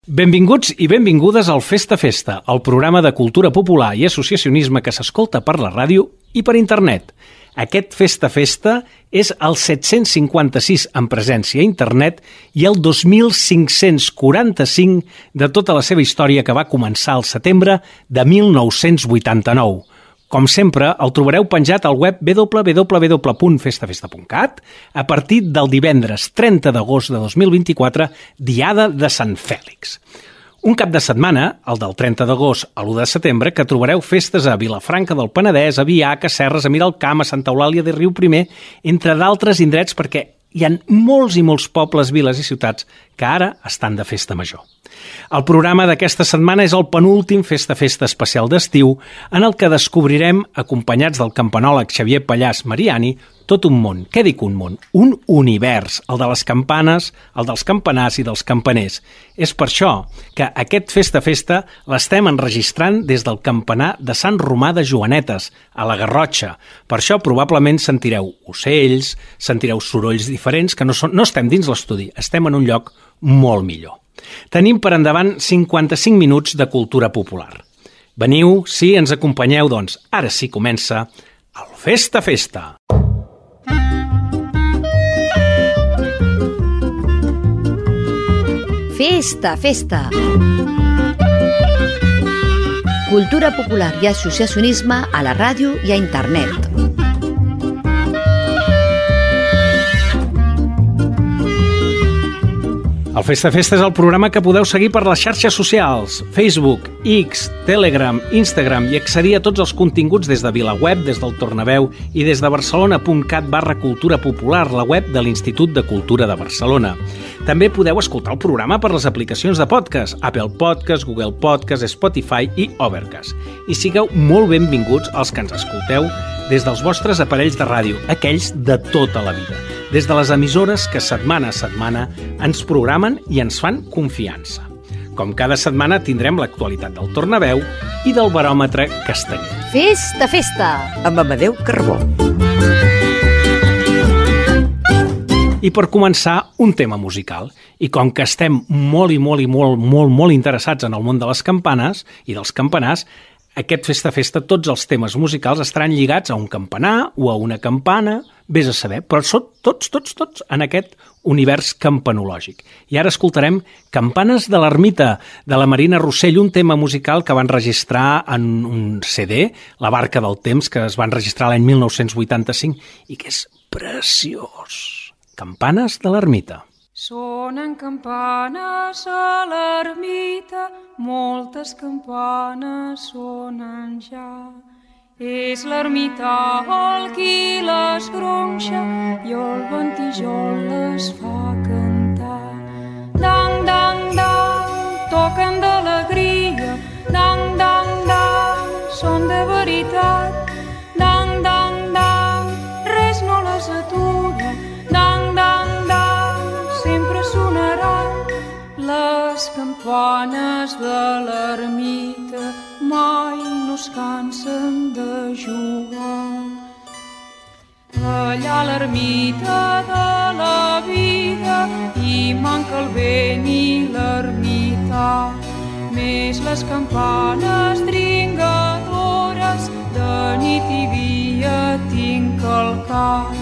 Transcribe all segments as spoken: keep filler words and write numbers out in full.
Benvinguts i benvingudes al Festa Festa, el programa de cultura popular i associacionisme que s'escolta per la ràdio i per internet. Aquest Festa Festa és el set-cents cinquanta-sis en presència a internet i el dos mil cinc-cents quaranta-cinc de tota la seva història que va començar al setembre de mil nou-cents vuitanta-nou. Com sempre, el trobareu penjat al web w w w punt festa festa punt cat a partir del divendres trenta d'agost de dos mil vint-i-quatre, diada de Sant Fèlix. Un cap de setmana, el del trenta d'agost a l'u de setembre, que trobareu festes a Vilafranca del Penedès, a Biar, a Casserres, a Miralcamp, a Santa Eulàlia de Riuprimer, entre d'altres indrets perquè hi ha molts i molts pobles, viles i ciutats que ara estan de festa major. El programa d'aquesta setmana és el penúltim Festa Festa especial d'estiu en el que descobrirem, acompanyats del campanòleg Xavier Pallàs Mariani, tot un món. Què dic un món? Un univers, el de les campanes, el dels campanars i dels campaners. És per això que aquest Festa Festa l'estem enregistrant des del campanar de Sant Romà de Joanetes, a la Garrotxa. Per això probablement sentireu ocells, sentireu sorolls diferents, que no, són, no estem dins l'estudi, estem en un lloc molt millor. Tenim per endavant cinquanta-cinc minuts de cultura popular. Veniu, si ens acompanyeu, doncs ara sí comença el Festa Festa. Festa Festa. Cultura popular i associacionisme a la ràdio i a internet. El Festa Festa és el programa que podeu seguir per les xarxes socials, Facebook, X, Telegram, Instagram i accedir a tots els continguts des de VilaWeb, des del Tornaveu i des de barcelona punt cat barra cultura popular, la web de l'Institut de Cultura de Barcelona. També podeu escoltar el programa per les aplicacions de podcast, Apple Podcast, Google Podcast, Spotify i Overcast. I sigueu molt benvinguts els que ens escolteu des dels vostres aparells de ràdio, aquells de tota la vida, des de les emissores que setmana a setmana ens programen i ens fan confiança. Com cada setmana tindrem l'actualitat del Tornaveu i del baròmetre castanyer. Festa Festa! Amb Amadeu Carbó. I per començar, un tema musical. I com que estem molt i molt i molt, molt, molt interessats en el món de les campanes i dels campanars, aquest Festa Festa, tots els temes musicals estaran lligats a un campanar o a una campana, vés a saber, però són tots, tots, tots en aquest univers campanològic. I ara escoltarem Campanes de l'Ermita, de la Marina Rossell, un tema musical que van registrar en un C D, La barca del temps, que es van registrar l'any mil nou-cents vuitanta-cinc i que és preciós. Campanes de l'Ermita. Sonen campanes a l'ermita, moltes campanes sonen ja. És l'ermità el qui les gronxa i el ventijol les fa cantar. Dang, dang, dang, toquen d'alegria, dang, dang, dang, són de veritat. Dang, dang, dang, res no les atura, dang, dang, dang, sempre sonaran. Les campanes de l'ermita mai no es cansen de jugar. Allà a l'ermita de la vida hi manca el vent i l'ermità. Més les campanes dringadores de nit i dia tinc al cap.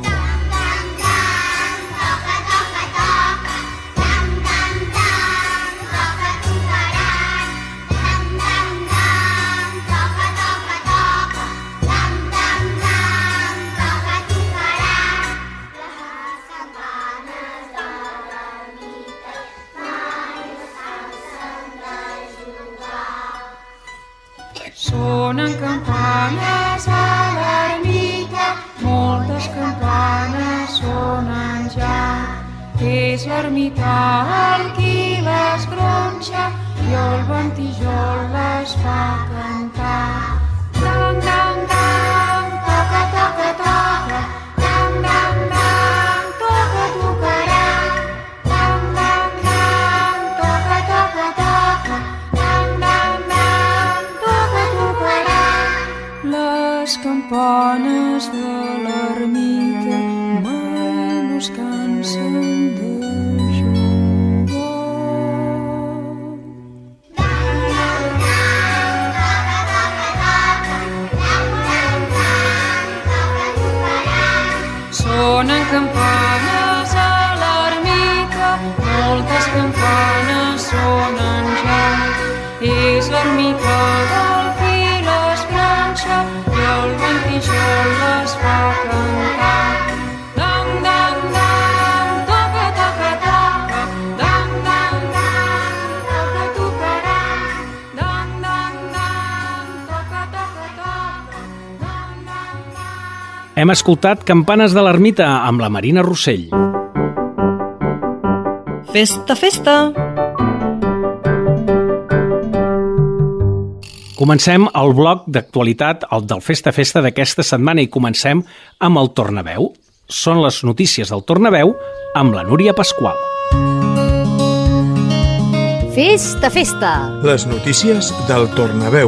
Sonen campanes a l'ermita, moltes campanes sonen ja. És l'ermità el qui les gronxa i el ventijol les fa cantar. Dang, dang, dang, toca, toca, toca, dang, dang, dang, toca, tocarà. Dang, dang, dang, toca, toca, toca, dang, dang, dang, toca, tocarà. Les campanes de l'ermita mai no es cansen de jugar. l'ermita del pi l'escranxa i el ventijol les fa cantar. Dang, dang, dang, toca, toca, toca, dang, dang, dang, toca, tocarà. Dang, dang, dang, toca, toca, toca, dang, dang, dang. Hem escoltat Campanes de l'Ermita amb la Marina Rossell. Festa, festa! Comencem el bloc d'actualitat, el del Festa Festa d'aquesta setmana, i comencem amb el Tornaveu. Són les notícies del Tornaveu amb la Núria Pasqual. Festa, festa! Les notícies del Tornaveu.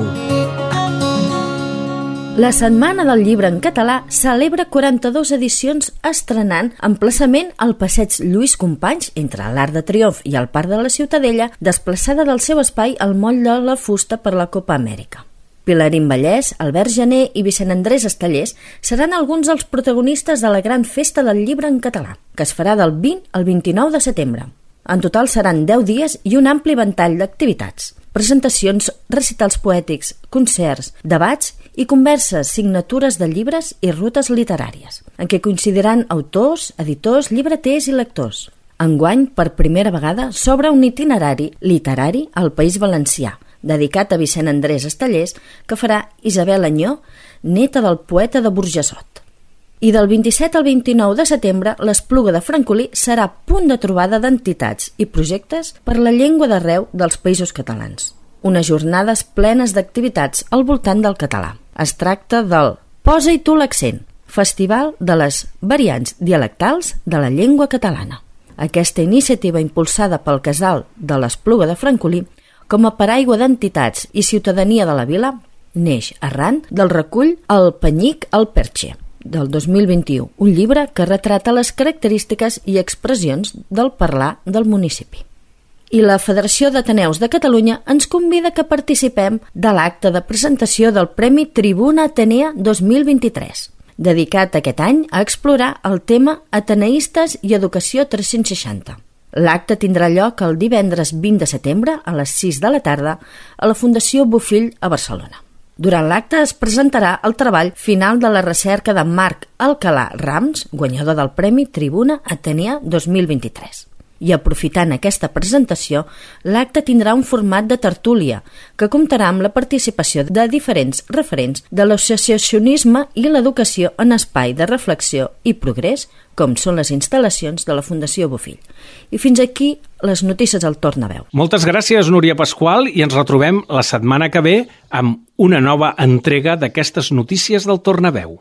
La Setmana del Llibre en Català celebra quaranta-dues edicions estrenant emplaçament al passeig Lluís Companys entre l'Arc de Triomf i el Parc de la Ciutadella, desplaçada del seu espai al Moll de la Fusta per la Copa Amèrica. Pilarín Vallès, Albert Janer i Vicent Andrés Estellers seran alguns dels protagonistes de la gran Festa del Llibre en Català, que es farà del vint al vint-i-nou de setembre. En total seran deu dies i un ampli ventall d'activitats. Presentacions, recitals poètics, concerts, debats i converses, signatures de llibres i rutes literàries, en què coincidiran autors, editors, llibreters i lectors. Enguany, per primera vegada, s'obre un itinerari literari al País Valencià, dedicat a Vicent Andrés Estellers, que farà Isabel Anyó, neta del poeta de Burjassot. I del vint-i-set al vint-i-nou de setembre, l'Espluga de Francolí serà punt de trobada d'entitats i projectes per la llengua d'arreu dels Països Catalans. Unes jornades plenes d'activitats al voltant del català. Es tracta del Posa-hi tu l'accent, festival de les variants dialectals de la llengua catalana. Aquesta iniciativa, impulsada pel Casal de l'Espluga de Francolí, com a paraigua d'entitats i ciutadania de la vila, neix arran del recull El Penyic al Perche, del dos mil vint-i-u, un llibre que retrata les característiques i expressions del parlar del municipi. I la Federació d'Ateneus de Catalunya ens convida que participem de l'acte de presentació del Premi Tribuna Atenea dos mil vint-i-tres, dedicat aquest any a explorar el tema Ateneistes i Educació tres-cents seixanta. L'acte tindrà lloc el divendres vint de setembre a les sis de la tarda a la Fundació Bofill a Barcelona. Durant l'acte es presentarà el treball final de la recerca de Marc Alcalà Rams, guanyador del Premi Tribuna Atenea dos mil vint-i-tres. I aprofitant aquesta presentació, l'acte tindrà un format de tertúlia que comptarà amb la participació de diferents referents de l'associacionisme i l'educació en espai de reflexió i progrés, com són les instal·lacions de la Fundació Bofill. I fins aquí les notícies del Tornaveu. Moltes gràcies, Núria Pasqual, i ens retrobem la setmana que ve amb una nova entrega d'aquestes notícies del Tornaveu.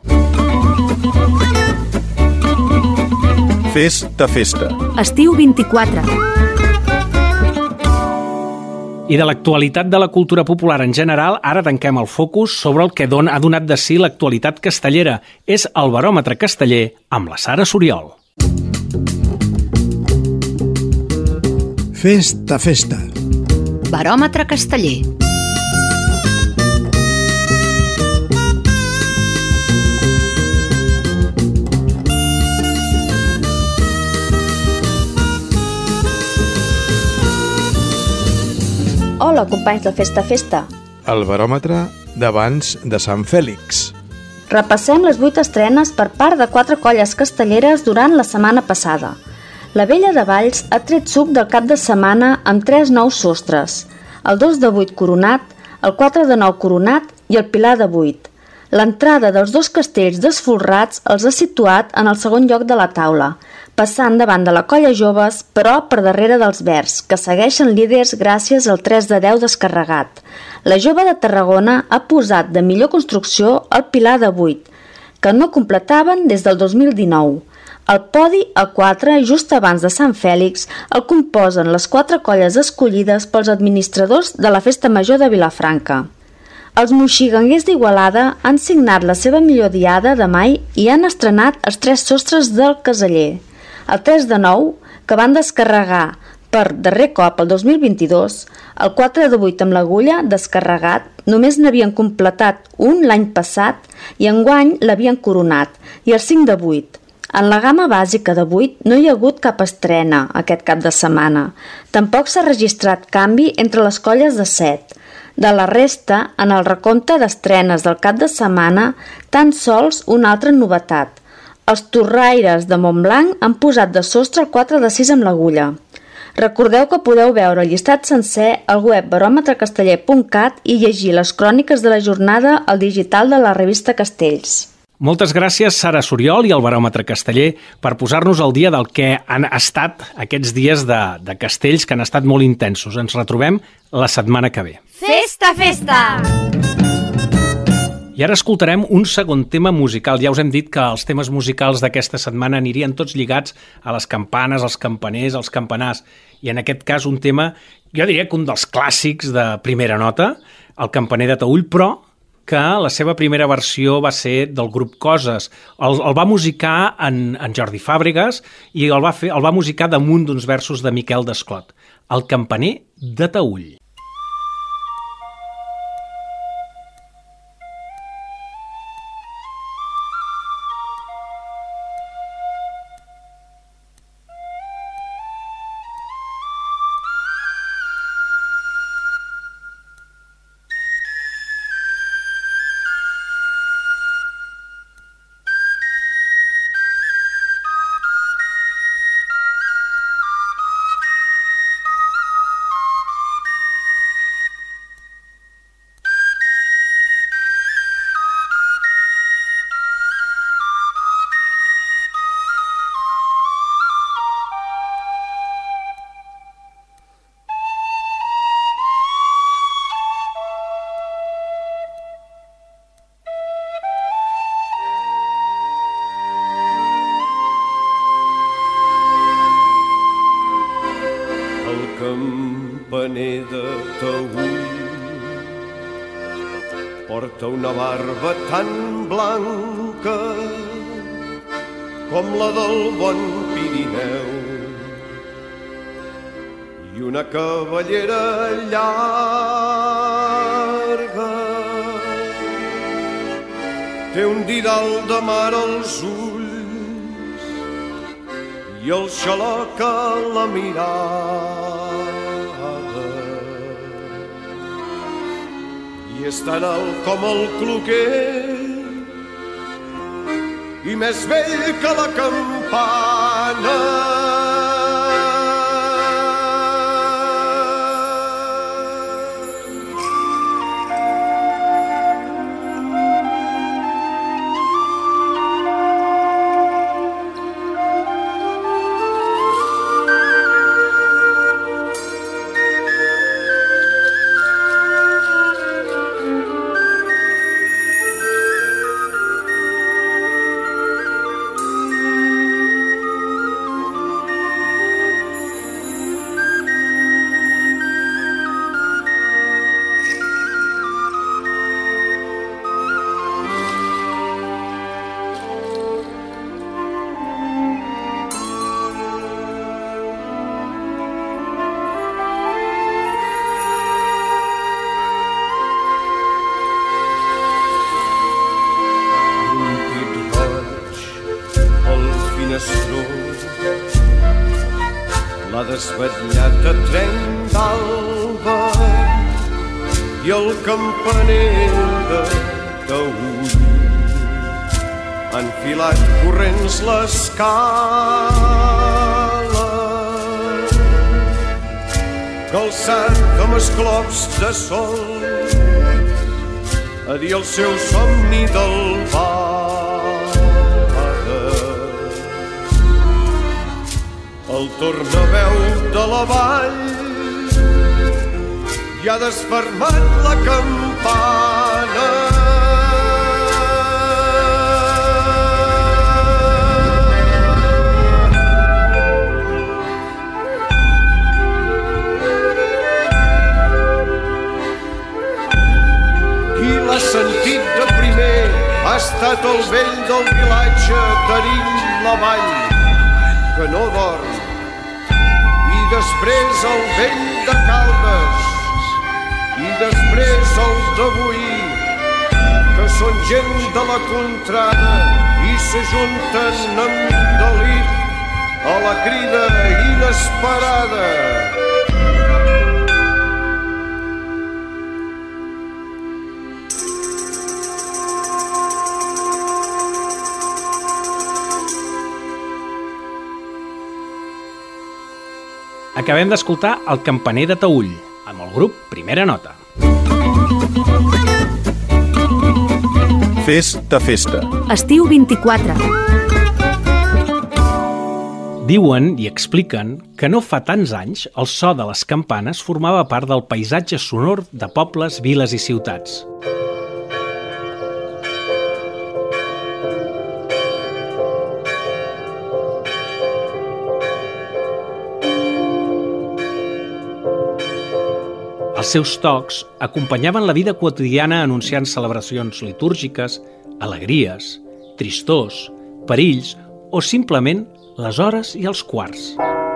Festa, festa. Estiu vint-i-quatre. I de l'actualitat de la cultura popular en general, ara tanquem el focus sobre el que don, ha donat de si l'actualitat castellera. És el Baròmetre Casteller amb la Sara Soriol. Festa, festa. Baròmetre Casteller. Hola, companys de Festa Festa. El baròmetre d'abans de Sant Fèlix. Repassem les vuit estrenes per part de quatre colles castelleres durant la setmana passada. La Vella de Valls ha tret suc del cap de setmana amb tres nous sostres, el dos de vuit coronat, el quatre de nou coronat i el Pilar de vuit. L'entrada dels dos castells desfolrats els ha situat en el segon lloc de la taula, passant davant de la colla Joves, però per darrere dels Verds, que segueixen líders gràcies al tres de deu descarregat. La Jove de Tarragona ha posat de millor construcció el Pilar de vuit, que no completaven des del dos mil dinou. El podi a quatre, just abans de Sant Fèlix, el composen les quatre colles escollides pels administradors de la Festa Major de Vilafranca. Els moixiganguers d'Igualada han signat la seva millor diada de mai i han estrenat els tres sostres del caseller. El tres de nou, que van descarregar per darrer cop el dos mil vint-i-dos, el quatre de vuit amb l'agulla descarregat, només n'havien completat un l'any passat i enguany l'havien coronat, i el cinc de vuit. En la gamma bàsica de vuit no hi ha hagut cap estrena aquest cap de setmana. Tampoc s'ha registrat canvi entre les colles de set. De la resta, en el recompte d'estrenes del cap de setmana, tan sols una altra novetat. Els torraires de Montblanc han posat de sostre el quatre de sis amb l'agulla. Recordeu que podeu veure el llistat sencer al web baròmetre casteller punt cat i llegir les cròniques de la jornada al digital de la revista Castells. Moltes gràcies, Sara Soriol i el Baròmetre Casteller, per posar-nos al dia del que han estat aquests dies de, de Castells, que han estat molt intensos. Ens retrobem la setmana que ve. Festa, festa! I ara escoltarem un segon tema musical. Ja us hem dit que els temes musicals d'aquesta setmana anirien tots lligats a les campanes, als campaners, als campanars. I en aquest cas un tema, jo diria que un dels clàssics de primera nota, el campaner de Taüll, però que la seva primera versió va ser del grup Coses. El, el va musicar en, en Jordi Fàbregas i el va, fer, el va musicar damunt d'uns versos de Miquel Desclot. El campaner de Taüll. campaner de Taüll porta una barba tan blanca com la del bon Pirineu i una cabellera llarga. Té un didal de mar als ulls i el xaloc a la mirada. I és tan alt com el cloquer i més vell que la campana. L'ha desvetllat a tren d'alba i el campaner de Taüll ha enfilat corrents l'escala, calçat amb esclops de sol a dir el seu somni del bar. El tornaveu de la vall i ha desfermat la campana. Qui l'ha sentit de primer ha estat el vell del vilatge d'Erill la Vall, que no dorm, i després el vell de Caldes, i després el d'avui, que són gent de la contrada i s'ajunten amb delit a la crida inesperada. Acabem d'escoltar El campaner de Taüll, amb el grup Primera Nota. Festa, festa. Estiu vint-i-quatre. Diuen i expliquen que no fa tants anys el so de les campanes formava part del paisatge sonor de pobles, viles i ciutats. Els seus tocs acompanyaven la vida quotidiana anunciant celebracions litúrgiques, alegries, tristors, perills o simplement les hores i els quarts.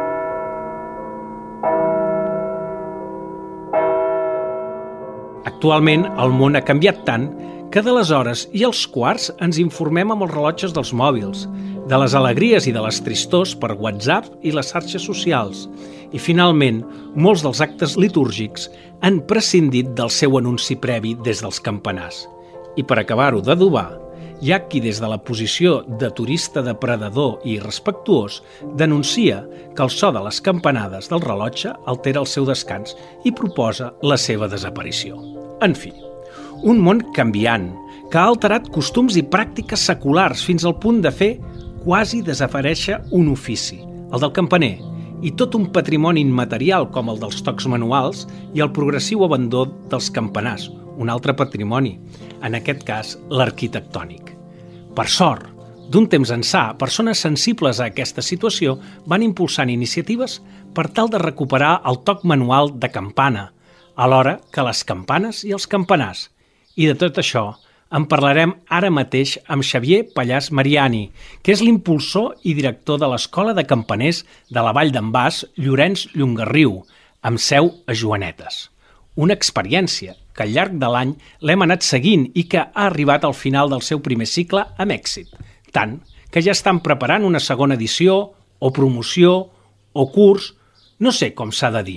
Actualment, el món ha canviat tant que de les hores i els quarts ens informem amb els rellotges dels mòbils, de les alegries i de les tristors per WhatsApp i les xarxes socials. I, finalment, molts dels actes litúrgics han prescindit del seu anunci previ des dels campanars. I per acabar-ho d'adobar, hi ha qui des de la posició de turista depredador i irrespectuós denuncia que el so de les campanades del rellotge altera el seu descans i proposa la seva desaparició. En fi, un món canviant que ha alterat costums i pràctiques seculars fins al punt de fer quasi desaparèixer un ofici, el del campaner, i tot un patrimoni immaterial com el dels tocs manuals i el progressiu abandó dels campanars, un altre patrimoni, en aquest cas l'arquitectònic. Per sort, d'un temps ençà, persones sensibles a aquesta situació van impulsant iniciatives per tal de recuperar el toc manual de campana, alhora que les campanes i els campanars. I de tot això en parlarem ara mateix amb Xavier Pallàs Mariani, que és l'impulsor i director de l'Escola de Campaners de la Vall d'en Bas, Llorenç Llongarriu, amb seu a Joanetes. Una experiència que al llarg de l'any l'hem anat seguint i que ha arribat al final del seu primer cicle amb èxit, tant que ja estan preparant una segona edició, o promoció, o curs, no sé com s'ha de dir.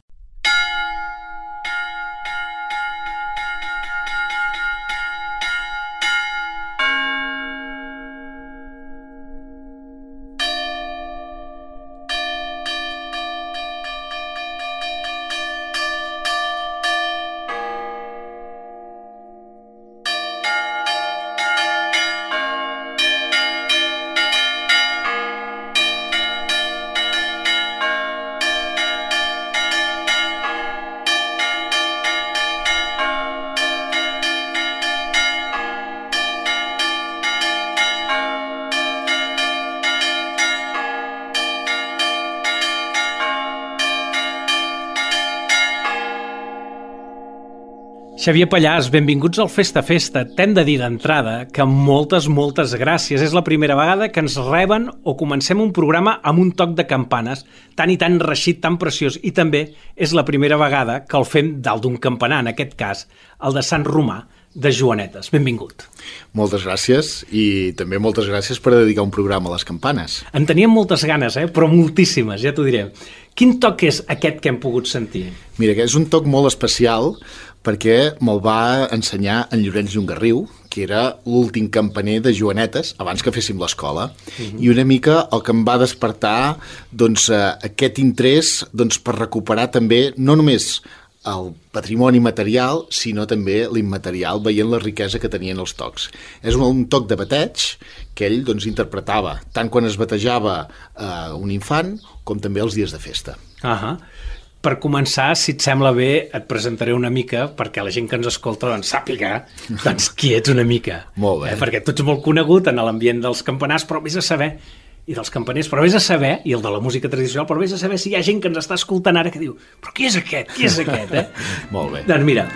Xavier Pallàs, benvinguts al Festa Festa. T'hem de dir d'entrada que moltes, moltes gràcies. És la primera vegada que ens reben o comencem un programa amb un toc de campanes tan i tan reixit, tan preciós. I també és la primera vegada que el fem dalt d'un campanar, en aquest cas, el de Sant Romà de Joanetes. Benvingut. Moltes gràcies i també moltes gràcies per dedicar un programa a les campanes. En teníem moltes ganes, eh? Però moltíssimes, ja t'ho diré. Quin toc és aquest que hem pogut sentir? Mira, que és un toc molt especial perquè me'l va ensenyar en Llorenç Llongarriu, que era l'últim campaner de Joanetes, abans que féssim l'escola, uh-huh. I una mica el que em va despertar doncs, aquest interès doncs, per recuperar també, no només el patrimoni material, sinó també l'immaterial, veient la riquesa que tenien els tocs. És un, un toc de bateig que ell doncs, interpretava, tant quan es batejava eh, un infant, com també els dies de festa. Ahà. Uh-huh. Per començar, si et sembla bé, et presentaré una mica perquè la gent que ens escolta doncs, sàpiga doncs, qui ets una mica. Molt bé. Eh? Perquè tu ets molt conegut en l'ambient dels campanars, però vés a saber, i dels campaners, però vés a saber, i el de la música tradicional, però vés a saber si hi ha gent que ens està escoltant ara que diu però qui és aquest? Qui és aquest? Eh? Molt bé. Doncs mira,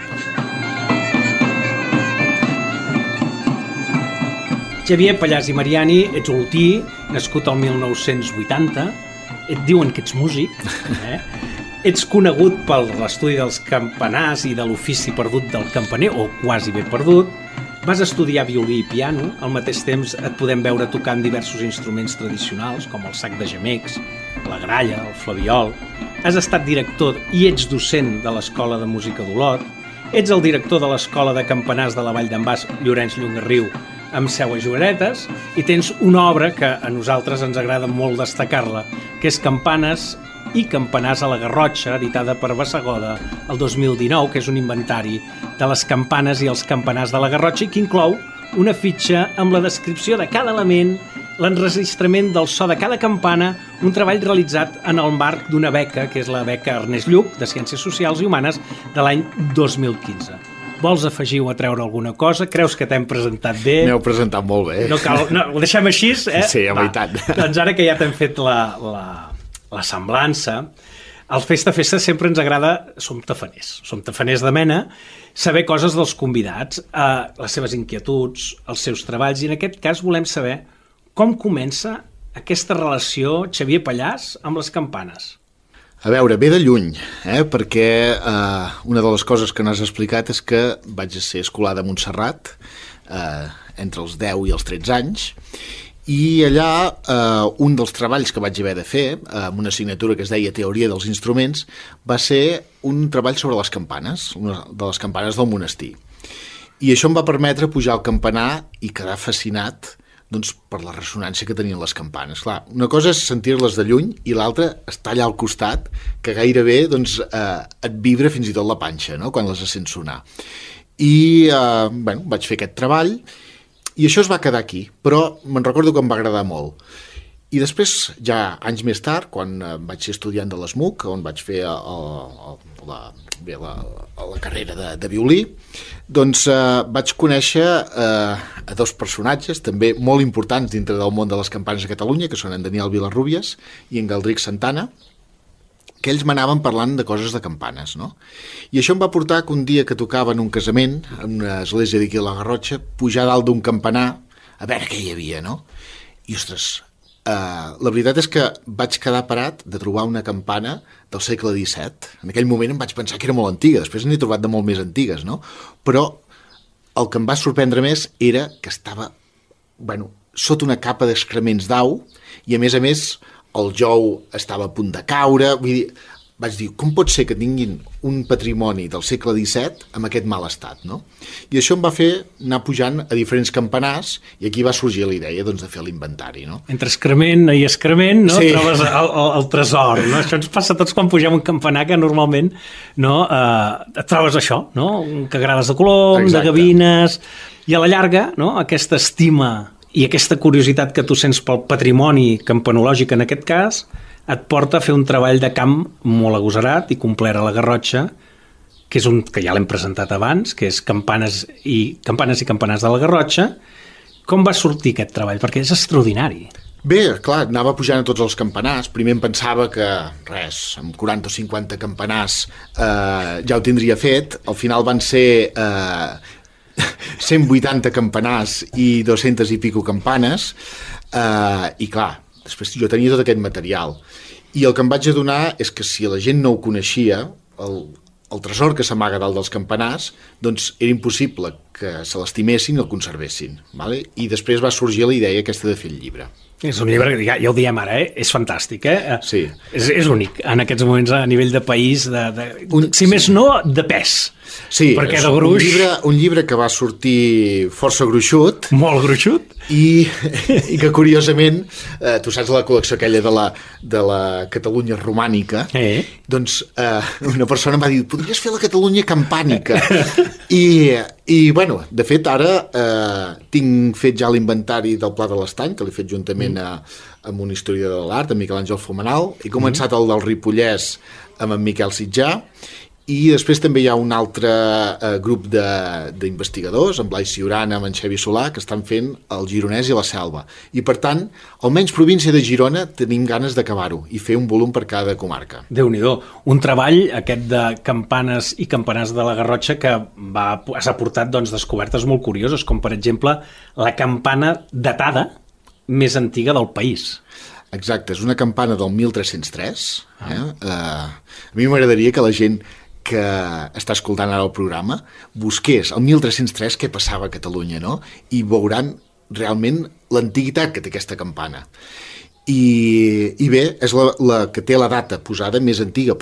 Xavier Pallàs i Mariani, ets olotí, nascut al mil nou-cents vuitanta, et diuen que ets músic, eh? Ets conegut per l'estudi dels campanars i de l'ofici perdut del campaner, o quasi ben perdut. Vas estudiar violí i piano, al mateix temps et podem veure tocant diversos instruments tradicionals, com el sac de gemecs, la gralla, el flabiol. Has estat director i ets docent de l'Escola de Música d'Olot. Ets el director de l'Escola de Campanars de la Vall d'en Bas, Llorenç Llongarriu, amb seu a Joanetes, i tens una obra que a nosaltres ens agrada molt destacar-la, que és Campanes i campanars a la Garrotxa, editada per Bassegoda el dos mil dinou, que és un inventari de les campanes i els campanars de la Garrotxa i que inclou una fitxa amb la descripció de cada element, l'enregistrament del so de cada campana, un treball realitzat en el marc d'una beca, que és la beca Ernest Lluch, de Ciències Socials i Humanes, de l'any dos mil quinze. Vols afegir o atreure alguna cosa? Creus que t'hem presentat bé? M'heu presentat molt bé. No cal, no, ho deixem així, eh? Sí, a veritat. Doncs ara que ja t'hem fet la, la, la semblança, al Festa Festa sempre ens agrada, som tafaners, som tafaners de mena, saber coses dels convidats, eh, les seves inquietuds, els seus treballs, i en aquest cas volem saber com comença aquesta relació Xavier Pallàs amb les campanes. A veure, ve de lluny, eh? perquè eh, una de les coses que no has explicat és que vaig ser escolar de Montserrat eh, entre els deu i els tretze anys, i allà eh, un dels treballs que vaig haver de fer, eh, amb una assignatura que es deia Teoria dels Instruments, va ser un treball sobre les campanes, una de les campanes del monestir. I això em va permetre pujar al campanar i quedar fascinat doncs, per la ressonància que tenien les campanes. Clar, una cosa és sentir-les de lluny i l'altra està allà al costat, que gairebé doncs, eh, et vibra fins i tot la panxa, no?, quan les sents sonar. I eh, bueno, vaig fer aquest treball i això es va quedar aquí, però me'n recordo que em va agradar molt. I després, ja anys més tard, quan eh, vaig ser estudiant de l'ESMUC, on vaig fer el, el, la, bé, la, la carrera de, de violí, doncs eh, vaig conèixer eh, a dos personatges també molt importants dintre del món de les campanes a Catalunya, que són en Daniel Vilarrubias i en Galdric Santana, que ells m'anaven parlant de coses de campanes, no? I això em va portar que un dia que tocava en un casament, en una església d'aquí a la Garrotxa, pujar dalt d'un campanar a veure què hi havia, no? I, ostres, Uh, la veritat és que vaig quedar parat de trobar una campana del segle disset. En aquell moment em vaig pensar que era molt antiga, després n'he trobat de molt més antigues, no? Però el que em va sorprendre més era que estava, bueno, sota una capa d'excrements d'au i a més a més el jou estava a punt de caure, vull dir, vaig dir, com pot ser que tinguin un patrimoni del segle disset amb aquest mal estat, no? I això em va fer anar pujant a diferents campanars i aquí va sorgir la idea doncs, de fer l'inventari, no? Entre excrement i excrement, no? Sí. Trobes el, el, el tresor, no? Això ens passa a tots quan pugem un campanar que normalment no, eh, et trobes això, no? Que grades de coloms, Exacte. de gavines, i a la llarga, no? Aquesta estima i aquesta curiositat que tu sents pel patrimoni campanològic en aquest cas et porta a fer un treball de camp molt agosarat i complet a la Garrotxa, que és un que ja l'hem presentat abans, que és Campanes i Campanes i Campanars de la Garrotxa. Com va sortir aquest treball? Perquè és extraordinari. Bé, clar, anava pujant a tots els campanars. Primer em pensava que, res, amb quaranta o cinquanta campanars eh, ja ho tindria fet. Al final van ser eh, cent vuitanta campanars i dos-centes i pico campanes. Eh, I clar, després jo tenia tot aquest material. I el que em vaig adonar és que si la gent no ho coneixia, el, el tresor que s'amaga dalt dels campanars, doncs era impossible que se l'estimessin i el conservessin. Vale? I després va sorgir la idea aquesta de fer el llibre. És un llibre que ja, ja ho diem ara, eh? És fantàstic, eh? Sí. És, és únic en aquests moments a nivell de país, de, de, un, si sí. més no, de pes. Sí, perquè és de gruix... un, llibre, un llibre que va sortir força gruixut. Molt gruixut. I, i que curiosament, eh, tu saps la col·lecció aquella de la, de la Catalunya romànica, eh. doncs eh, una persona em va dir, podries fer la Catalunya campànica. I, i bueno, de fet ara eh, tinc fet ja l'inventari del Pla de l'Estany, que l'he fet juntament a, amb un historiador de l'art, amb Miquel Àngel Fomenal. He començat el del Ripollès amb en Miquel Sitjà, i després també hi ha un altre eh, grup d'investigadors, en Blai Ciurana, amb en Xavi Solà, que estan fent el Gironès i la Selva. I per tant, almenys província de Girona tenim ganes d'acabar-ho i fer un volum per cada comarca. Déu-n'hi-do. Un treball, aquest de campanes i campanars de la Garrotxa, que va, s'ha portat doncs, descobertes molt curioses, com per exemple la campana datada més antiga del país. Exacte, és una campana del mil tres-cents tres. Eh? Ah. Uh, a mi m'agradaria que la gent que està escoltant ara el programa busqués el mil tres-cents tres què passava a Catalunya, no? I veuran realment l'antiguitat que té aquesta campana. I, i bé, és la, la que té la data posada més antiga, però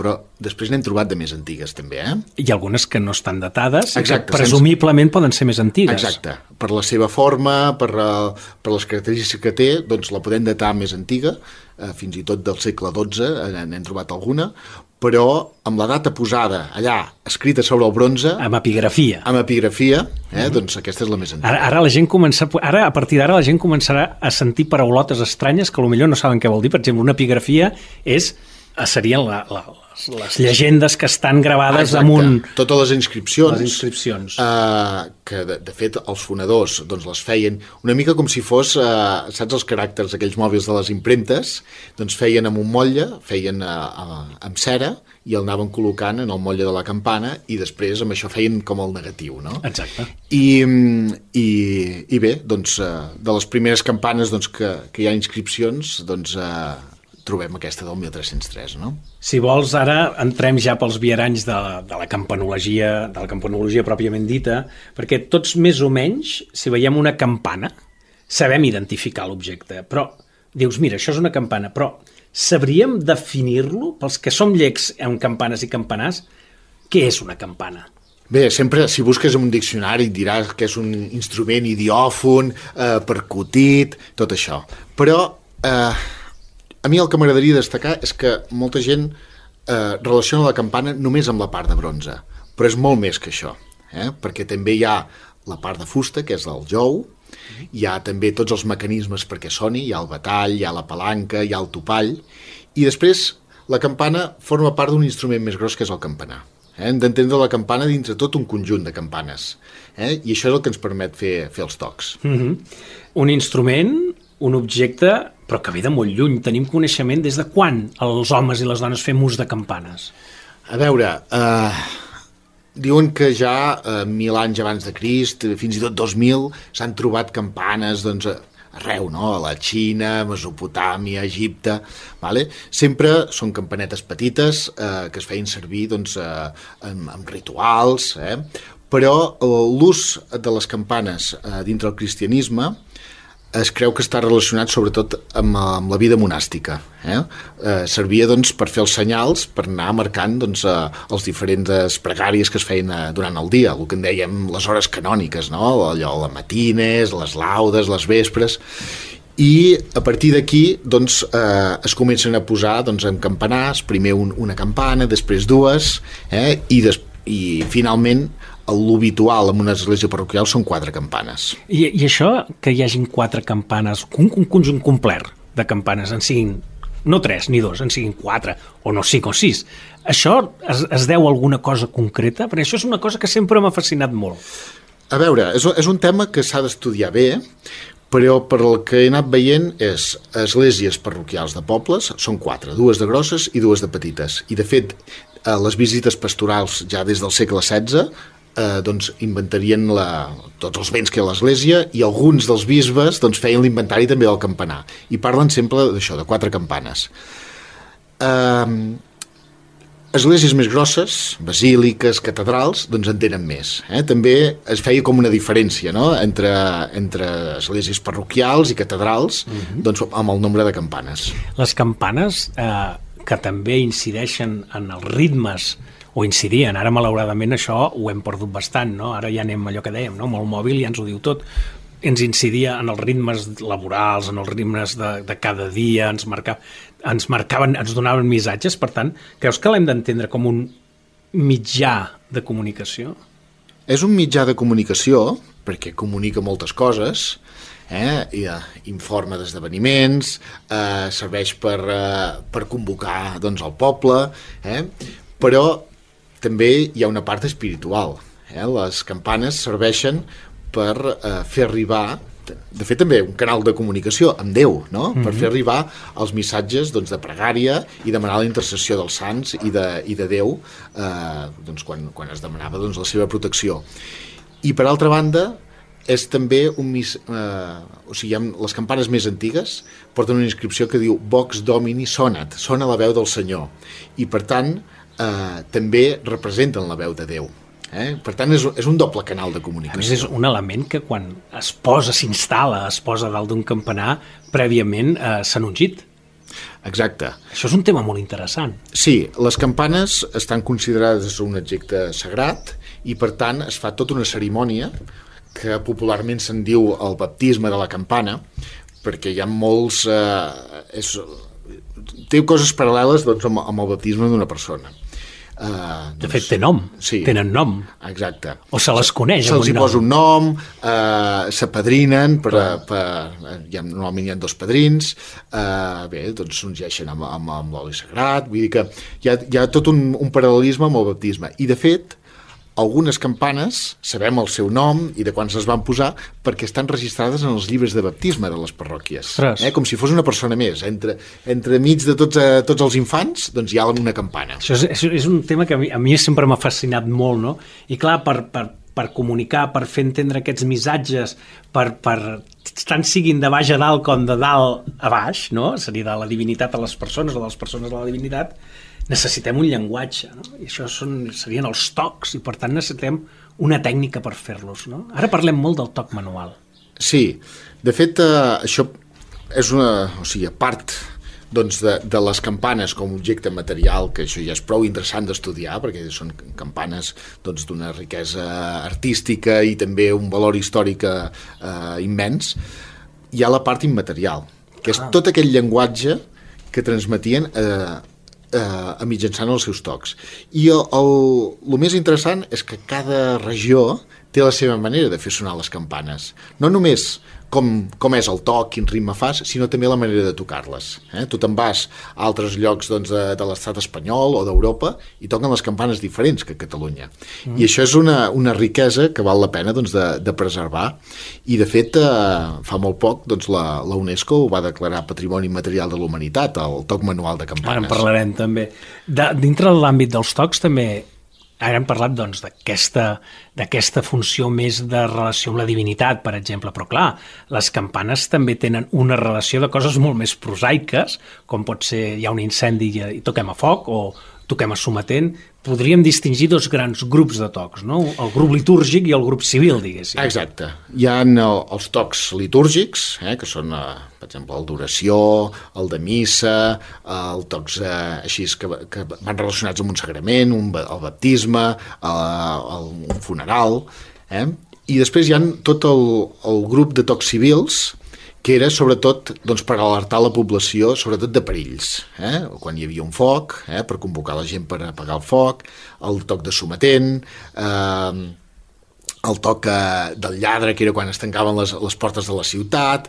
després n'hem trobat de més antigues també, eh? I algunes que no estan datades, Exacte, que presumiblement sense... poden ser més antigues. Exacte, per la seva forma, per, uh, per les característiques que té, doncs la podem datar més antiga, uh, fins i tot del segle dotze uh, n'hem trobat alguna, però amb la data posada allà, escrita sobre el bronze... Amb epigrafia. Amb epigrafia, eh? Mm. Doncs aquesta és la més antiga. Ara, ara, la gent comença, ara, a partir d'ara, la gent començarà a sentir paraulotes estranyes que potser no saben què vol dir. Per exemple, una epigrafia és, serien la, la, les, les llegendes que estan gravades Exacte. Damunt... Totes les inscripcions. Les inscripcions. Eh, que, de, de fet, els fonadors doncs, les feien una mica com si fos, eh, saps, els caràcters, aquells mòbils de les impremtes, doncs feien amb un motlle, feien eh, amb cera, i el anaven col·locant en el motlle de la campana, i després amb això feien com el negatiu, no? Exacte. I, i, i bé, doncs, eh, de les primeres campanes doncs, que, que hi ha inscripcions, doncs... Eh, trobem aquesta del mil tres-cents tres, no? Si vols, ara entrem ja pels viaranys de la, de la campanologia, de la campanologia pròpiament dita, perquè tots més o menys, si veiem una campana, sabem identificar l'objecte, però dius, mira, això és una campana, però sabríem definir-lo, pels que som llecs en campanes i campanars, què és una campana? Bé, sempre, si busques en un diccionari, et diràs que és un instrument idiòfon, eh, percutit, tot això. Però... Eh, A mi el que m'agradaria destacar és que molta gent eh, relaciona la campana només amb la part de bronze, però és molt més que això, eh? Perquè també hi ha la part de fusta, que és el jou, hi ha també tots els mecanismes perquè soni, hi ha el batall, hi ha la palanca, hi ha el topall, i després la campana forma part d'un instrument més gros que és el campanar. Eh? Hem d'entendre la campana dins de tot un conjunt de campanes, eh? I això és el que ens permet fer, fer els tocs. Mm-hmm. Un instrument, un objecte, però que ve de molt lluny. Tenim coneixement des de quan els homes i les dones fem ús de campanes? A veure, eh, diuen que ja eh, mil anys abans de Crist, fins i tot dos mil, s'han trobat campanes doncs, arreu, no? A la Xina, Mesopotàmia, Egipte... Vale? Sempre són campanetes petites eh, que es feien servir doncs, eh, en, en rituals, eh? Però eh, l'ús de les campanes eh, dintre el cristianisme es creu que està relacionat sobretot amb, amb la vida monàstica. Eh? Eh, servia doncs, per fer els senyals, per anar marcant doncs, eh, els diferents pregàries que es feien eh, durant el dia, el que en dèiem les hores canòniques, no? Allò, les matines, les laudes, les vespres... I a partir d'aquí doncs, eh, es comencen a posar doncs, en campanars, primer un, una campana, després dues, eh? I, des, i finalment l'habitual en una església parroquial són quatre campanes. I, i això, que hi hagin quatre campanes, un, un conjunt complet de campanes, en siguin no tres ni dos, en siguin quatre, o no cinc o sis, això es, es deu a alguna cosa concreta? Perquè això és una cosa que sempre m'ha fascinat molt. A veure, és, és un tema que s'ha d'estudiar bé, però per el que he anat veient és esglésies parroquials de pobles, són quatre, dues de grosses i dues de petites. I de fet, les visites pastorals ja des del segle setze eh, doncs inventarien la, tots els béns que hi ha a l'església, i alguns dels bisbes doncs, feien l'inventari també del campanar. I parlen sempre d'això, de quatre campanes. Eh, esglésies més grosses, basíliques, catedrals, doncs en tenen més. Eh? També es feia com una diferència, no? entre, entre esglésies parroquials i catedrals, uh-huh. doncs, amb el nombre de campanes. Les campanes eh, que també incideixen en els ritmes, o incidien, ara malauradament això ho hem perdut bastant, no? Ara ja anem allò que dèiem, no? Amb el mòbil ja ens ho diu tot. Ens incidia en els ritmes laborals, en els ritmes de, de cada dia, ens, marca, ens marcaven, ens donaven missatges. Per tant, creus que l'hem d'entendre com un mitjà de comunicació? És un mitjà de comunicació, perquè comunica moltes coses, eh? I, uh, informa d'esdeveniments, eh, serveix per, uh, per convocar doncs, el poble, eh? Però també hi ha una part espiritual. Eh? Les campanes serveixen per eh, fer arribar, de fet també un canal de comunicació amb Déu, no? Mm-hmm. Per fer arribar els missatges doncs, de pregària i demanar la intercessió dels sants i de, i de Déu eh, doncs, quan, quan es demanava doncs, la seva protecció. I per altra banda és també un mis, eh, o sigui, les campanes més antigues porten una inscripció que diu Vox Domini sonat, sona la veu del Senyor, i per tant eh, també representen la veu de Déu. Eh? Per tant, és, és un doble canal de comunicació. A més, és un element que quan es posa, s'instal·la, es posa dalt d'un campanar, prèviament eh, s'han ungit. Exacte. Això és un tema molt interessant. Sí, les campanes estan considerades un objecte sagrat i, per tant, es fa tota una cerimònia que popularment se'n diu el baptisme de la campana, perquè hi ha molts... Eh, és, té coses paral·leles doncs, amb, amb el baptisme d'una persona. Uh, de fet, té nom. Sí. Tenen nom. Exacte. O se les coneix se, amb un nom. Se'ls hi posa un nom, uh, s'apadrinen, per, per, hi ha, normalment hi ha dos padrins, uh, bé, doncs s'ungeixen amb, amb, amb l'oli sagrat, vull dir que hi ha, hi ha tot un, un paral·lelisme amb el baptisme. I, de fet, algunes campanes sabem el seu nom i de quan es van posar perquè estan registrades en els llibres de baptisme de les parròquies, eh? Com si fos una persona més. Entre, entre mig de tots, eh, tots els infants doncs hi ha una campana. Això és, és un tema que a mi, a mi sempre m'ha fascinat molt, no? I clar, per, per, per comunicar, per fer entendre aquests missatges, per, per tant siguin de baix a dalt com de dalt a baix, no? Seria de la divinitat a les persones o de les persones a la divinitat, necessitem un llenguatge, no? I això són, serien els tocs, i per tant necessitem una tècnica per fer-los, no? Ara parlem molt del toc manual. Sí, de fet, eh, això és una, o sigui, a part doncs, de, de les campanes com a objecte material, que això ja és prou interessant d'estudiar, perquè són campanes doncs, d'una riquesa artística i també un valor històric eh, immens, hi ha la part immaterial, que és ah. tot aquell llenguatge que transmetien eh, eh, mitjançant els seus tocs. I el, el, el més interessant és que cada regió té la seva manera de fer sonar les campanes. No només com, com és el toc, quin ritme fas, sinó també la manera de tocar-les. Eh? Tu te'n vas a altres llocs doncs, de, de l'estat espanyol o d'Europa i toquen les campanes diferents que a Catalunya. Mm. I això és una, una riquesa que val la pena doncs, de, de preservar. I, de fet, eh, fa molt poc doncs, la, la UNESCO ho va declarar Patrimoni Immaterial de la Humanitat, el toc manual de campanes. Ara en parlarem també. De, dintre de l'àmbit dels tocs també... Ara hem parlat doncs, d'aquesta d'aquesta funció més de relació amb la divinitat, per exemple, però clar, les campanes també tenen una relació de coses molt més prosaiques, com pot ser hi ha un incendi i, i toquem a foc, o toquem a sometent. Podríem distingir dos grans grups de tocs, no? El grup litúrgic i el grup civil, diguéssim. Exacte. Hi ha el, els tocs litúrgics, eh, que són, eh, per exemple, el d'oració, el de missa, el tocs eh, així que, que van relacionats amb un sagrament, un, el baptisme, el, el, un funeral, eh? I després hi ha tot el, el grup de tocs civils, que era sobretot doncs, per alertar la població, sobretot de perills. Eh? Quan hi havia un foc, eh? per convocar la gent per apagar el foc, el toc de sometent, eh, el toc eh, del lladre, que era quan es tancaven les, les portes de la ciutat.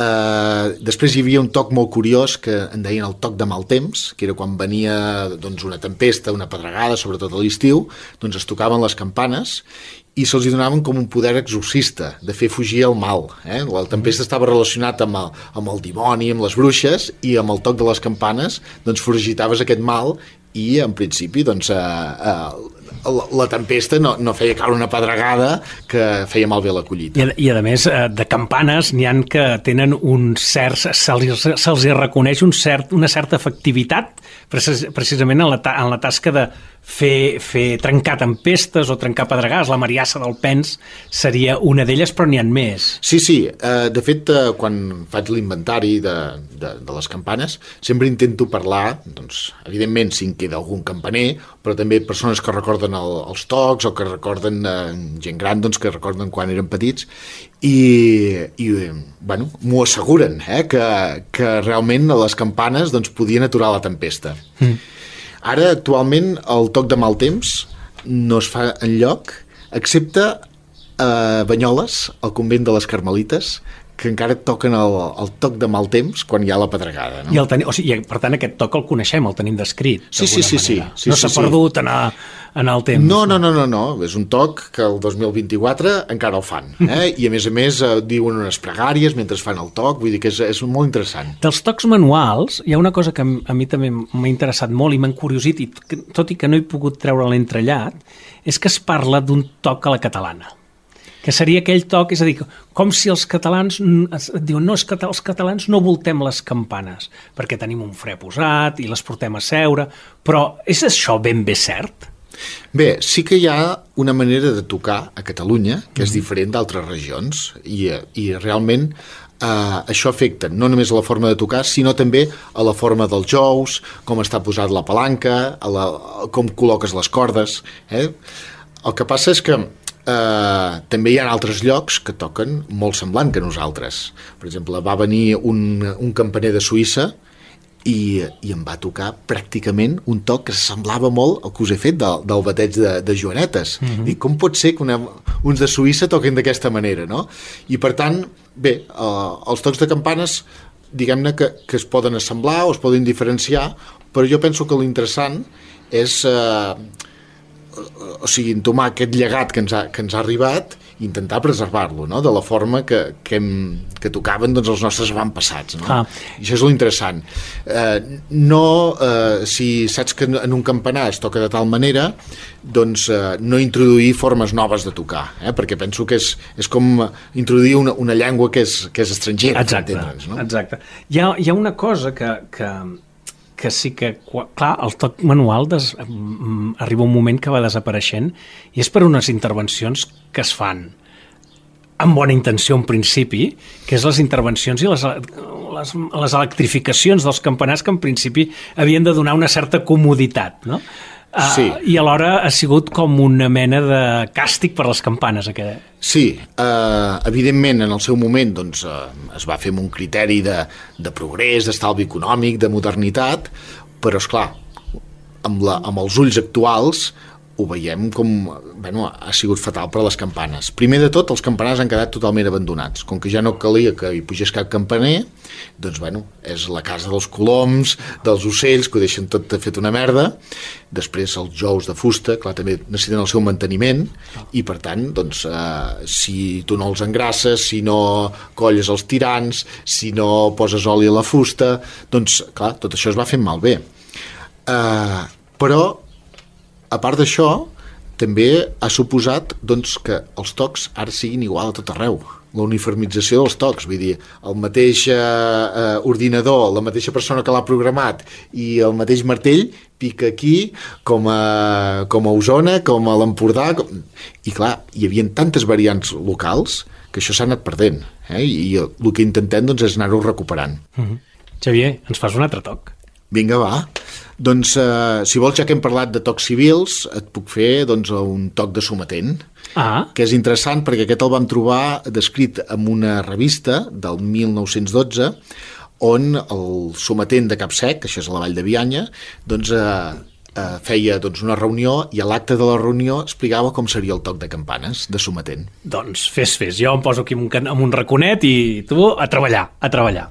Eh, després hi havia un toc molt curiós que en deien el toc de mal temps, que era quan venia doncs, una tempesta, una pedregada, sobretot a l'estiu, doncs es tocaven les campanes i se'ls donaven com un poder exorcista, de fer fugir el mal. Eh? La tempesta estava relacionat amb el, amb el dimoni, amb les bruixes, i amb el toc de les campanes doncs, foragitaves aquest mal i, en principi, doncs, eh, eh, la, la tempesta no, no feia caure una pedregada que feia malbé la collita. I, i a més, de campanes n'hi ha que tenen un cert... Se'ls se reconeix un cert, una certa efectivitat precis, precisament en la, en la tasca de fer, fer trencar tempestes o trencar pedregades. La Mariassa del Pens seria una d'elles, però n'hi ha més. Sí, sí. Uh, de fet, uh, quan faig l'inventari de, de, de les campanes, sempre intento parlar, doncs, evidentment, si en queda algun campaner, però també persones que recorden el, els tocs o que recorden uh, gent gran, doncs, que recorden quan eren petits, i, i bueno, m'ho asseguren, eh, que, que realment les campanes doncs, podien aturar la tempesta. Mm. Ara, actualment, el toc de mal temps no es fa enlloc, excepte a Banyoles, al convent de les Carmelites, que encara toquen el, el toc de mal temps quan hi ha la pedregada. No? I el teni... o sigui, per tant, aquest toc el coneixem, el tenim descrit. Sí, sí, sí, sí, sí. No s'ha sí, perdut sí. en, a, en el temps. No, no, no, no, no. És un toc que el dos mil vint-i-quatre encara el fan. Eh? I a més a més eh, diuen unes pregàries mentre fan el toc, vull dir que és, és molt interessant. Dels tocs manuals hi ha una cosa que a mi també m'ha interessat molt i m'ha encuriosit, i tot i que no he pogut treure l'entrellat, és que es parla d'un toc a la catalana, que seria aquell toc, és a dir, com si els catalans diuen, no, és que els catalans no voltem les campanes, perquè tenim un fre posat i les portem a seure, però és això ben bé cert? Bé, sí que hi ha una manera de tocar a Catalunya que és diferent d'altres regions i, i realment Uh, això afecta no només a la forma de tocar, sinó també a la forma dels jous, com està posat la palanca, a la, a com col·loques les cordes. Eh? El que passa és que uh, també hi ha altres llocs que toquen molt semblant que nosaltres. Per exemple, va venir un, un campaner de Suïssa i, i em va tocar pràcticament un toc que semblava molt al que us he fet del, del bateig de, de Joanetes. Mm-hmm. I com pot ser que una, uns de Suïssa toquin d'aquesta manera, no? I per tant, bé, eh, els tocs de campanes, diguem-ne que, que es poden assemblar o es poden diferenciar, però jo penso que l'interessant és eh, o sigui, entomar aquest llegat que ens ha, que ens ha arribat i intentar preservar-lo, no? De la forma que, que, hem, que tocaven doncs, els nostres avantpassats, no? Ah. I això és l'interessant. Eh, no, eh, si saps que en un campanar es toca de tal manera, doncs eh, no introduir formes noves de tocar, eh? Perquè penso que és, és com introduir una, una llengua que és, que és estrangera. Exacte, no? Exacte. Hi ha, hi ha una cosa que... que... que sí que, clar, el toc manual des, arriba un moment que va desapareixent i és per unes intervencions que es fan amb bona intenció en principi, que és les intervencions i les, les, les electrificacions dels campanars que en principi havien de donar una certa comoditat, no? Sí. Uh, I alhora ha sigut com una mena de càstig per les campanes. Aquest... Sí, uh, evidentment en el seu moment doncs, uh, es va fer amb un criteri de, de progrés, d'estalvi econòmic, de modernitat, però esclar, amb, la, amb els ulls actuals ho veiem com, bueno, ha sigut fatal per a les campanes. Primer de tot, els campanars han quedat totalment abandonats. Com que ja no calia que hi pugés cap campaner, doncs, bueno, és la casa dels coloms, dels ocells, que ho deixen tot fet una merda. Després, els jous de fusta, clar, també necessiten el seu manteniment, i, per tant, doncs, eh, si tu no els engrasses, si no colles els tirants, si no poses oli a la fusta, doncs, clar, tot això es va fent malbé. Eh, però, a part d'això, també ha suposat doncs, que els tocs ara siguin igual a tot arreu. La uniformització dels tocs, vull dir, el mateix eh, ordinador, la mateixa persona que l'ha programat i el mateix martell pica aquí, com a, com a Osona, com a l'Empordà... Com... I clar, hi havia tantes variants locals que això s'ha anat perdent. Eh? I el que intentem doncs, és anar-ho recuperant. Mm-hmm. Xavier, ens fas un altre toc? Vinga, va. Doncs, eh, si vols, ja que hem parlat de tocs civils, et puc fer doncs, un toc de sometent, ah. que és interessant perquè aquest el vam trobar descrit en una revista del mil nou-cents dotze, on el sometent de Capsec, això és a la Vall de Bianya, doncs, eh, eh, feia doncs, una reunió i a l'acte de la reunió explicava com seria el toc de campanes de sometent. Doncs fes, fes. Jo em poso aquí amb un, amb un raconet i tu a treballar, a treballar.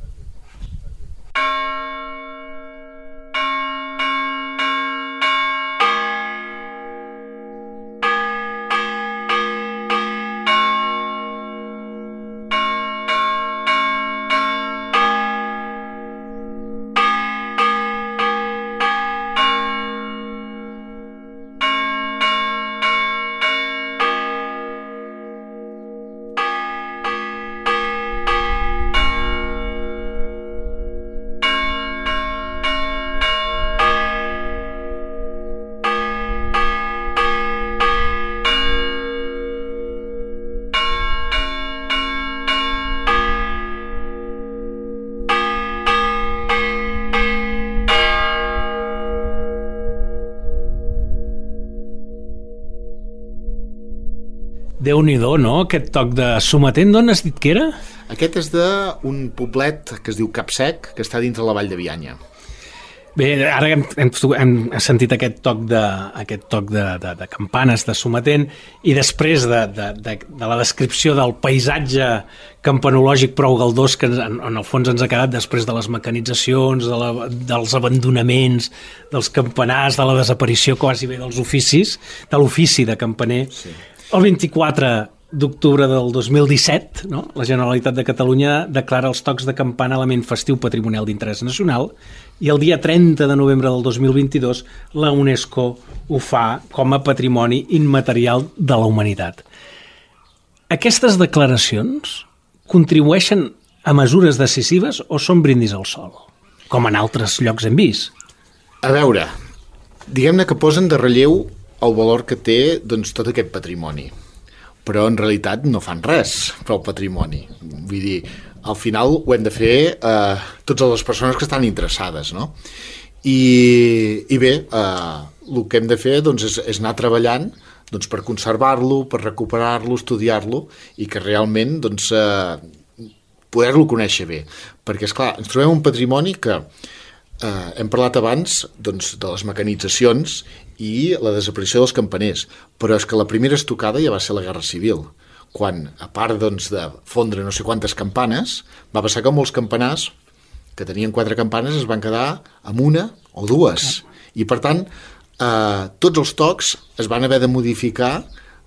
Déu-n'hi-do, no? Aquest toc de sometent, d'on has dit que era? Aquest és d'un poblet que es diu Capsec, que està dintre la Vall de Bianya. Bé, ara hem, hem, hem sentit aquest toc de, aquest toc de, de, de campanes de sometent i després de, de, de, de la descripció del paisatge campanològic prou galdós que en, en el fons ens ha quedat després de les mecanitzacions, de la, dels abandonaments, dels campanars, de la desaparició quasi bé dels oficis, de l'ofici de campaner. Sí. El vint-i-quatre d'octubre del dos mil disset, no? La Generalitat de Catalunya declara els tocs de campana element festiu patrimonial d'interès nacional i el dia trenta de novembre del dos mil vint-i-dos la UNESCO ho fa com a patrimoni immaterial de la humanitat. Aquestes declaracions contribueixen a mesures decisives o són brindis al sol, com en altres llocs hem vist? A veure, diguem-ne que posen de relleu el valor que té doncs, tot aquest patrimoni, però en realitat no fan res pel patrimoni. Vull dir, al final ho hem de fer eh, totes les persones que estan interessades, no? I, i bé, eh, el que hem de fer doncs, és, és anar treballant doncs, per conservar-lo, per recuperar-lo, estudiar-lo i que realment doncs, eh, poder-lo conèixer bé. Perquè, esclar, ens trobem un patrimoni que eh, hem parlat abans doncs, de les mecanitzacions i la desaparició dels campaners, però és que la primera estocada ja va ser la Guerra Civil, quan, a part doncs, de fondre no sé quantes campanes, va passar que molts campanars que tenien quatre campanes es van quedar amb una o dues. I, per tant, eh, tots els tocs es van haver de modificar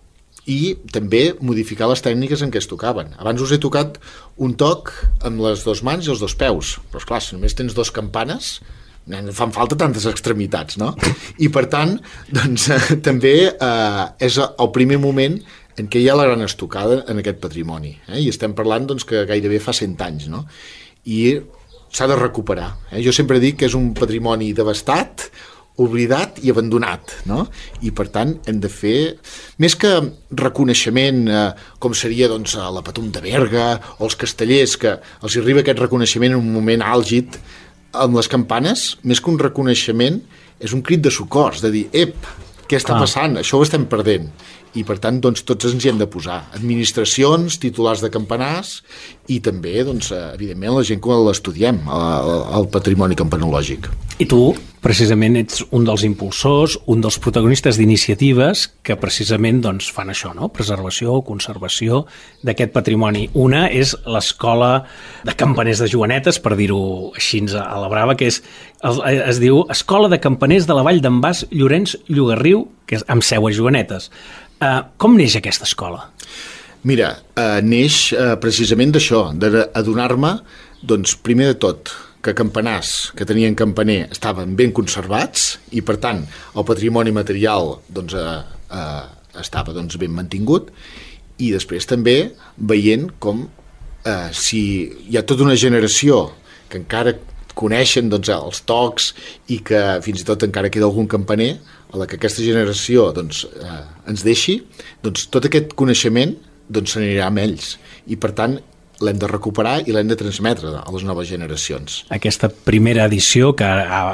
i també modificar les tècniques en què es tocaven. Abans us he tocat un toc amb les dues mans i els dos peus, però esclar, si només tens dos campanes, fan falta tantes extremitats, no? I, per tant, doncs, eh, també eh, és el primer moment en què hi ha la gran estocada en aquest patrimoni. Eh? I estem parlant doncs, que gairebé fa cent anys, no? I s'ha de recuperar. Eh? Jo sempre dic que és un patrimoni devastat, oblidat i abandonat, no? I per tant hem de fer, més que reconeixement, eh, com seria doncs, a la Patum de Berga o els castellers, que els arriba aquest reconeixement en un moment àlgid, amb les campanes, més que un reconeixement, és un crit de socors, de dir, ep, què està passant? Això ho estem perdent. I, per tant, doncs, tots ens hi hem de posar. Administracions, titulars de campanars i també, doncs, evidentment, la gent que l'estudiem, el, el patrimoni campanològic. I tu, precisament, ets un dels impulsors, un dels protagonistes d'iniciatives que precisament doncs, fan això, no? Preservació o conservació d'aquest patrimoni. Una és l'Escola de Campaners de Joanetes, per dir-ho així a la brava, que és, es diu Escola de Campaners de la Vall d'en Bas Llorenç Llogarriu, que és amb seu a Joanetes. Uh, com neix aquesta escola? Mira, uh, neix uh, precisament d'això, d'adonar-me, doncs, primer de tot, que campanars que tenien campaner estaven ben conservats i, per tant, el patrimoni material doncs, uh, uh, estava doncs, ben mantingut, i després també veient com uh, si hi ha tota una generació que encara coneixen doncs, els tocs i que fins i tot encara queda algun campaner a la que aquesta generació doncs, eh, ens deixi, doncs tot aquest coneixement doncs, s'anirà amb ells i per tant l'hem de recuperar i l'hem de transmetre a les noves generacions. Aquesta primera edició que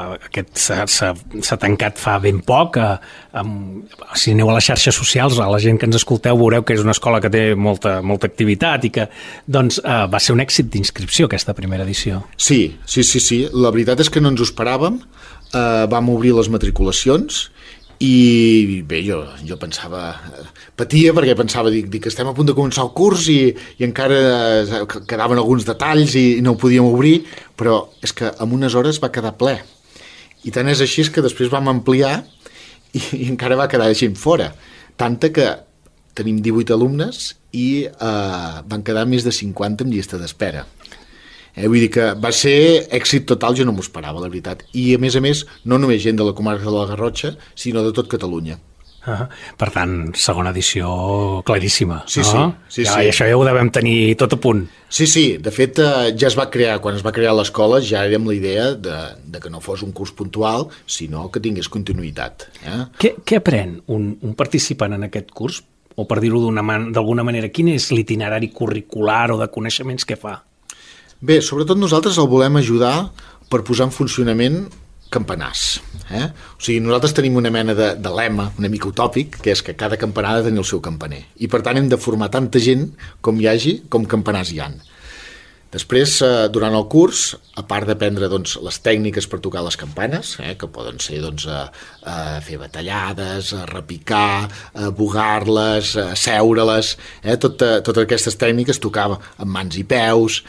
s'ha tancat fa ben poc, a, a, si aneu a les xarxes socials, a la gent que ens escolteu veureu que és una escola que té molta, molta activitat i que doncs, eh, va ser un èxit d'inscripció aquesta primera edició. Sí, sí, sí, sí. La veritat és que no ens ho esperàvem. Eh, vam obrir les matriculacions i bé, jo, jo pensava, patia perquè pensava, dic, dic, estem a punt de començar el curs i, i encara quedaven alguns detalls i no ho podíem obrir, però és que en unes hores va quedar ple. I tant és així que després vam ampliar i, i encara va quedar gent fora. Tanta que tenim divuit alumnes i eh, van quedar més de cinquanta en llista d'espera. Eh, vull dir que va ser èxit total, jo no m'ho esperava, la veritat. I, a més a més, no només gent de la comarca de la Garrotxa, sinó de tot Catalunya. Uh-huh. Per tant, segona edició claríssima. Sí, no? sí. sí, ja, sí. I això ja ho devem tenir tot a punt. Sí, sí. De fet, eh, ja es va crear, quan es va crear l'escola, ja era amb la idea de, de que no fos un curs puntual, sinó que tingués continuïtat. Eh? Què, què aprèn un, un participant en aquest curs? O per dir-ho d'alguna man, manera, quin és l'itinerari curricular o de coneixements que fa? Bé, sobretot nosaltres el volem ajudar per posar en funcionament campanars. Eh? O sigui, nosaltres tenim una mena de, de lema, una mica utòpic, que és que cada campanar ha de tenir el seu campaner. I per tant hem de formar tanta gent com hi hagi, com campanars hi han. Després, eh, durant el curs, a part d'aprendre doncs, les tècniques per tocar les campanes, eh, que poden ser doncs, eh, eh, fer batallades, eh, repicar, eh, bugar-les, eh, seure-les, eh, tot, eh, totes aquestes tècniques tocava amb mans i peus.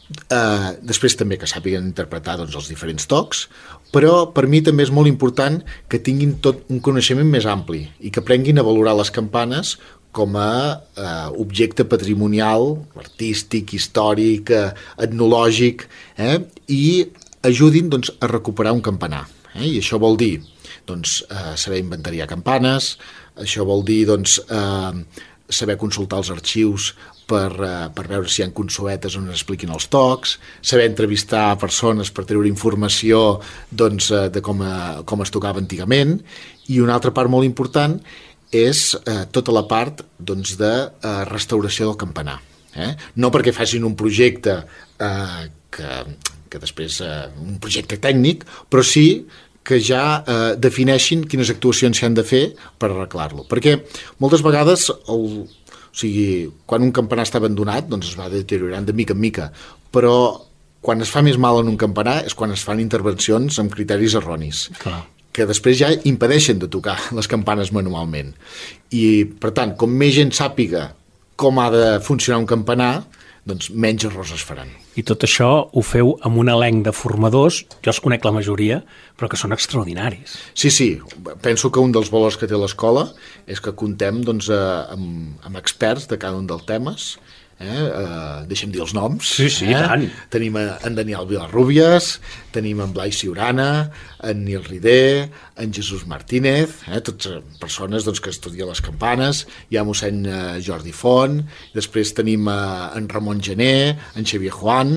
Uh, després també que sàpiguen interpretar doncs, els diferents tocs, però per mi també és molt important que tinguin tot un coneixement més ampli i que aprenguin a valorar les campanes com a uh, objecte patrimonial, artístic, històric, uh, etnològic, eh? I ajudin doncs, a recuperar un campanar. Eh? I això vol dir doncs, uh, saber inventariar campanes, això vol dir doncs, uh, saber consultar els arxius per, uh, per veure si hi ha consuetes on expliquin els tocs, saber entrevistar persones per treure informació doncs, uh, de com, uh, com es tocava antigament, i una altra part molt important és uh, tota la part doncs, de uh, restauració del campanar. Eh? No perquè facin un projecte eh, que, que després, eh, un projecte tècnic, però sí que ja eh, defineixin quines actuacions s'han de fer per arreglar-lo. Perquè moltes vegades, el, o sigui, quan un campanar està abandonat, doncs es va deteriorant de mica en mica, però quan es fa més mal en un campanar és quan es fan intervencions amb criteris erronis. Clar. Que després ja impedeixen de tocar les campanes manualment. I, per tant, com més gent sàpiga com ha de funcionar un campanar, doncs menys errors es faran. I tot això ho feu amb un elenc de formadors, jo els conec la majoria, però que són extraordinaris. Sí, sí, penso que un dels valors que té l'escola és que contem doncs, amb, amb experts de cada un dels temes. Eh? Uh, deixem dir els noms. Sí, sí, eh? tant. Tenim en Daniel Vilarrubias, tenim en Blai Ciurana, en Nil Ridé, en Jesús Martínez, eh? Tots persones doncs, que estudien les campanes, hi ha mossèn uh, Jordi Font, després tenim uh, en Ramon Gené, en Xavier Juan,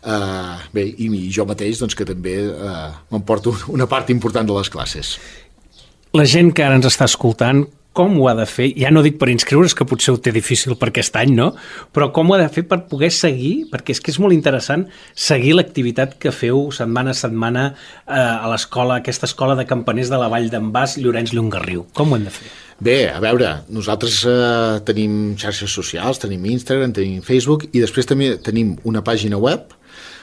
uh, bé, i, i jo mateix doncs, que també uh, m'emporto una part important de les classes. La gent que ara ens està escoltant, com ho ha de fer? Ja no dic per inscriure's, que potser ho té difícil per aquest any, no? Però com ho ha de fer per poder seguir? Perquè és que és molt interessant seguir l'activitat que feu setmana a setmana eh, a l'escola, aquesta escola de campaners de la Vall d'en Bas, Llorenç Llongarriu. Com ho hem de fer? Bé, a veure, nosaltres eh, tenim xarxes socials, tenim Instagram, tenim Facebook, i després també tenim una pàgina web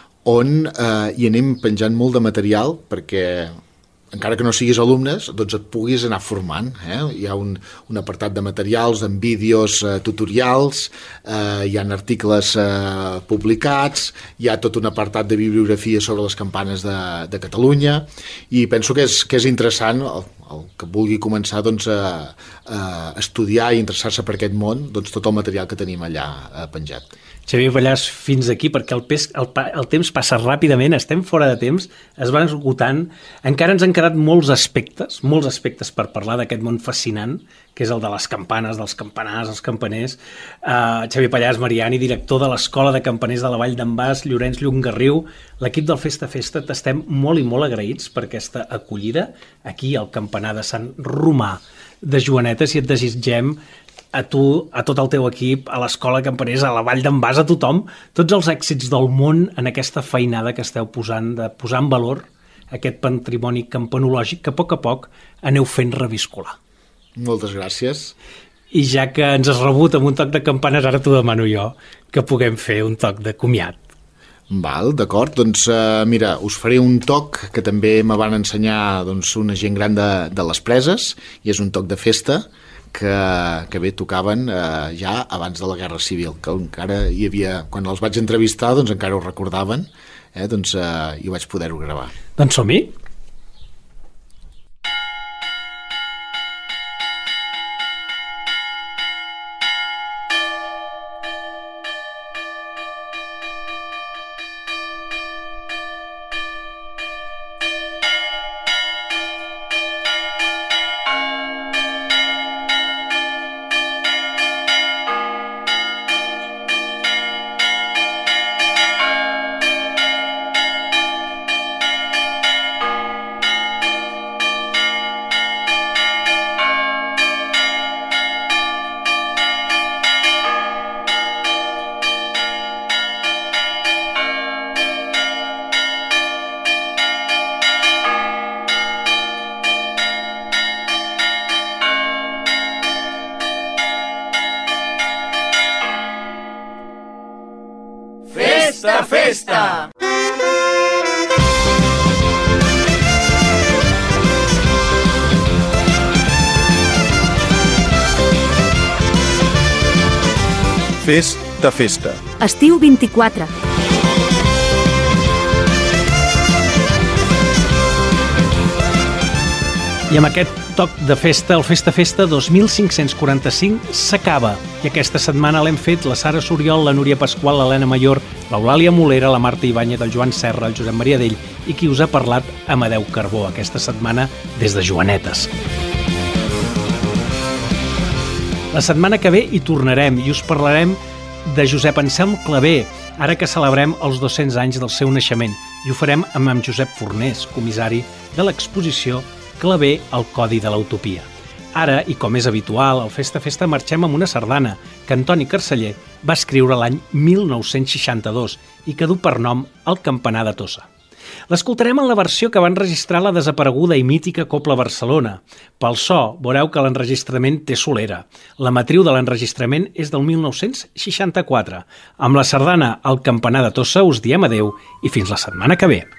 on eh, hi anem penjant molt de material perquè encara que no siguis alumnes, doncs et puguis anar formant. Eh? Hi ha un, un apartat de materials, amb vídeos, eh, tutorials, eh, hi ha articles eh, publicats, hi ha tot un apartat de bibliografia sobre les campanes de, de Catalunya, i penso que és, que és interessant el, el que vulgui començar doncs, a, a estudiar i interessar-se per aquest món, doncs, tot el material que tenim allà eh, penjat. Xavier Pallàs, fins aquí, perquè el, pes, el, el temps passa ràpidament, estem fora de temps, es van esgotant, encara ens han quedat molts aspectes, molts aspectes per parlar d'aquest món fascinant, que és el de les campanes, dels campanars, els campaners. Uh, Xavier Pallàs Mariani, director de l'Escola de Campaners de la Vall d'en Bas, Llorenç Llongarriu, l'equip del Festa Festa, t'estem molt i molt agraïts per aquesta acollida aquí al campanar de Sant Romà de Joanetes, i et desitgem a tu, a tot el teu equip, a l'Escola de Campaners, a la Vall d'en Bas, a tothom, tots els èxits del món en aquesta feinada que esteu posant, de posar en valor aquest patrimoni campanològic que a poc a poc aneu fent reviscolar. Moltes gràcies. I ja que ens has rebut amb un toc de campanes, ara t'ho demano jo, que puguem fer un toc de comiat. Val, d'acord, doncs uh, mira, us faré un toc que també me van ensenyar doncs, una gent gran de, de les Preses, i és un toc de festa que, que bé tocaven eh, ja abans de la Guerra Civil, que encara hi havia, quan els vaig entrevistar doncs encara ho recordaven, eh, doncs eh, i vaig poder-ho gravar. Doncs som-hi! Festa, festa! Festa, festa. Estiu vint-i-quatre. I amb aquest toc de festa, el Festa Festa dos mil cinc-cents quaranta-cinc s'acaba. I aquesta setmana l'hem fet la Sara Soriol, la Núria Pasqual, l'Helena Mayor, l'Eulàlia Molera, la Marta Ibáñez, el Joan Serra, el Josep Maria Dell i qui us ha parlat, Amadeu Carbó, aquesta setmana des de Joanetes. La setmana que ve hi tornarem i us parlarem de Josep Anselm Clavé, ara que celebrem els dos-cents anys del seu naixement, i ho farem amb en Josep Fornés, comissari de l'exposició Clavé, el Codi de l'Utopia. Ara, i com és habitual, al Festa Festa marxem amb una sardana que Antoni Carceller va escriure l'any mil nou-cents seixanta-dos i que du per nom El campanar de Tossa. L'escoltarem en la versió que va enregistrar la desapareguda i mítica Cobla Barcelona. Pel so, veureu que l'enregistrament té solera. La matriu de l'enregistrament és del mil nou-cents seixanta-quatre. Amb la sardana El campanar de Tossa us diem adeu i fins la setmana que ve.